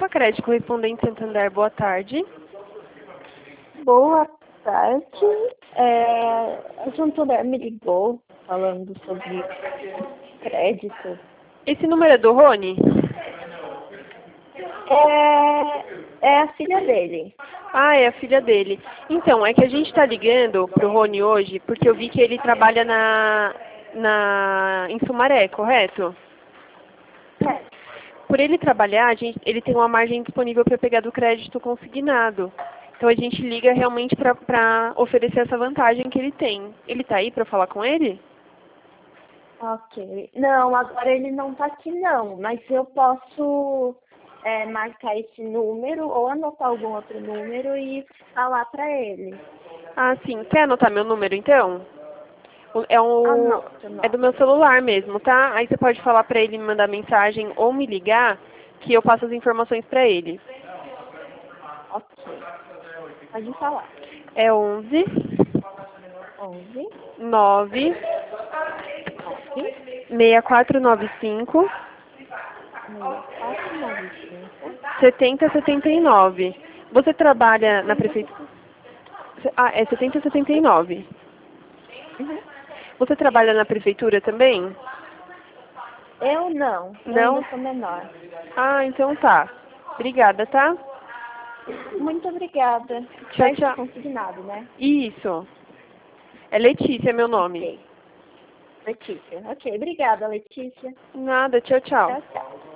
Facred, correspondente Santander, boa tarde. Boa tarde. A Santander me ligou falando sobre crédito. Esse número é do Rony? É a filha dele. Ah, é a filha dele. Então, é que a gente está ligando pro Rony hoje porque eu vi que ele trabalha em Sumaré, correto? Por ele trabalhar, ele tem uma margem disponível para pegar do crédito consignado. Então a gente liga realmente para oferecer essa vantagem que ele tem. Ele está aí para falar com ele? Ok. Não, agora ele não tá aqui não, mas eu posso marcar esse número ou anotar algum outro número e falar para ele. Ah, sim. Quer anotar meu número então? Anota. É do meu celular mesmo, tá? Aí você pode falar para ele me mandar mensagem ou me ligar que eu passo as informações para ele. Ok. Pode falar. É 11 11 9 9 6495 6495 7079. Você trabalha na prefeitura? Ah, é 7079. Uhum. Você trabalha na prefeitura também? Eu não. Eu Não? ainda sou menor. Ah, então tá. Obrigada, tá? Muito obrigada. Tchau, Crédito tchau. consignado, né? Isso. É Letícia, meu nome. Ok. Letícia. Ok, obrigada, Letícia. Nada, tchau, tchau. Tchau, tchau.